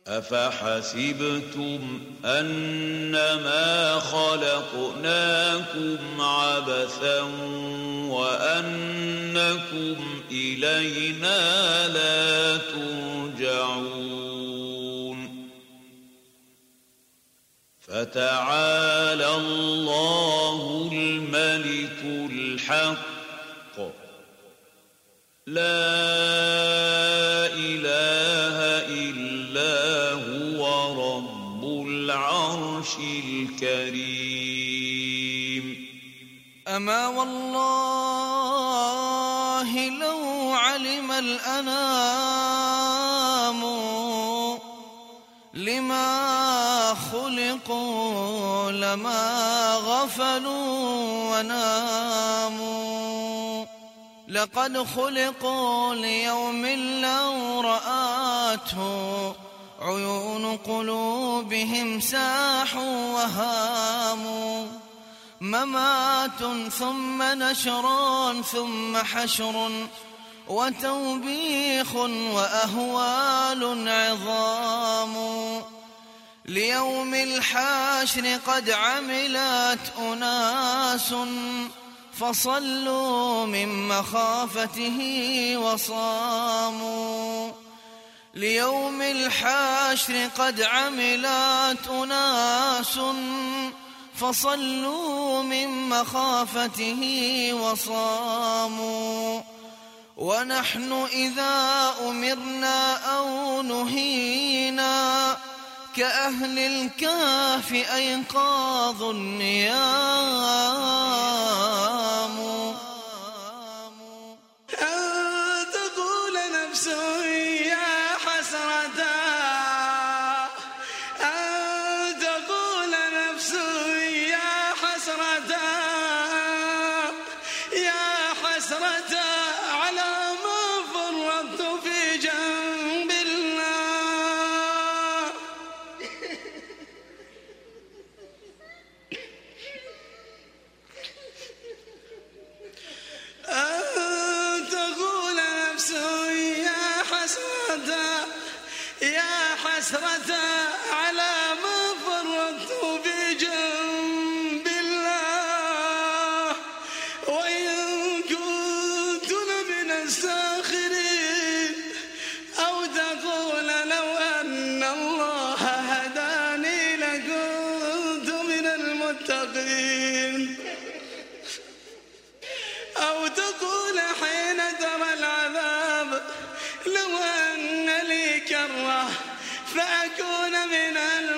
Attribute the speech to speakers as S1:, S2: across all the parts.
S1: أفحسبتم أنما خلقناكم عبثا وأنكم إلينا لا ترجعون فتعالى الله الملك الحق لا إله إلا هو رب العرش الكريم
S2: أما والله لو علم الأنام لما خلقوا لما غفلوا وناموا لقد خلقوا ليوم لو رآته عيون قلوبهم ساحوا وهاموا ممات ثم نشر ثم حشر وتوبيخ وأهوال عظام ليوم الحشر قد عملت أناس فصلوا من مخافته وصاموا ليوم الحشر قد عملت أناس فصلوا من مخافته وصاموا ونحن إذا أمرنا أو نهينا كأهل الكهف أيقاظ النيام
S3: أن تقول نفس يا حسرة أن تقول نفس يا حسرة يا حسرة على ما فرطت في جنب الله أن تقول نفس يا حسرة يا حسرة على ما فرطت في جنب الله وإن كنت لمن الساخرين أو تقول لو أن الله هداني لكنت من المتقين أو تقول حين ترى العذاب لو أن لي كرة فأكون من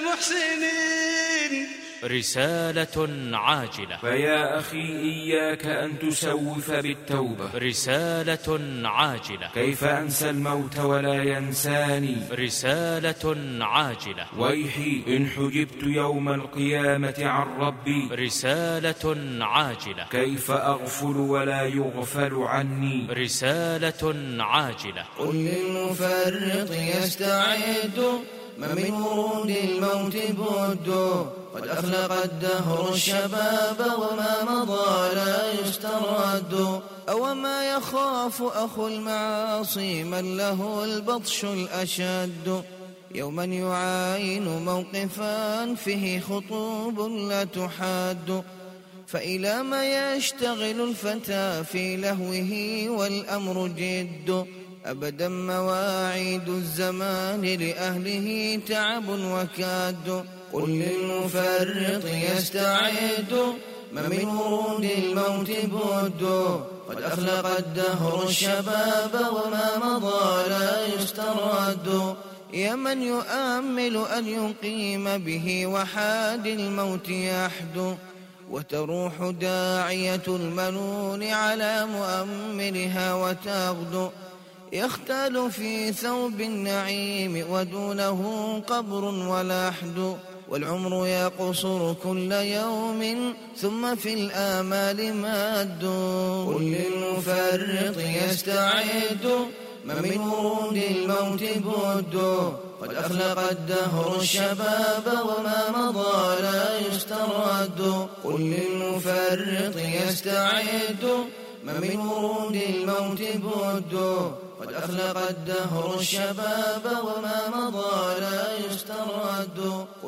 S3: المحسنين.
S4: رسالة عاجلة.
S5: فيا أخي إياك أن تسوف بالتوبة.
S4: رسالة عاجلة.
S5: كيف أنسى الموت ولا ينساني.
S4: رسالة عاجلة.
S5: ويحي إن حجبت يوم القيامة عن ربي.
S4: رسالة عاجلة.
S5: كيف أغفل ولا يغفل عني.
S4: رسالة عاجلة.
S2: قل للمفرط يستعد ما من ورود الموت بد قد أخلق الدهر الشباب وما مضى لا يسترد أو ما يخاف أخو المعاصي من له البطش الأشد يوما يعاين موقفا فيه خطوب لا تحاد فإلى ما يشتغل الفتى في لهوه والأمر جد أبدا مواعيد الزمان لأهله تعب وكاد قل للمفرط يستعد ما من ورود الموت بد قد أخلق الدهر الشباب وما مضى لا يسترد يا من يؤمل أن يقيم به وحاد الموت يحد وتروح داعية المنون على مؤملها وتغدو يختال في ثوب النعيم ودونه قبر ولحد والعمر يقصر كل يوم ثم في الآمال ماد قل للمفرط يستعد ما من ورود الموت بد قد أخلق الدهر الشباب وما مضى لا يسترد قل للمفرط يستعد ما من ورود الموت بد قد أخلق الدهر الشباب وما مضى لا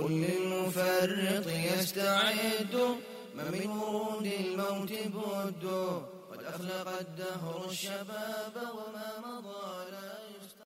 S2: قل للمفرط يستعد ما من ورود الموت بد قد أخلق الدهر الشباب وما مضى لا